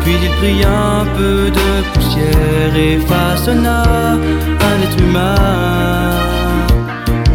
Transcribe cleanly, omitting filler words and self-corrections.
Puis il prit un peu de poussière et façonna un être humain.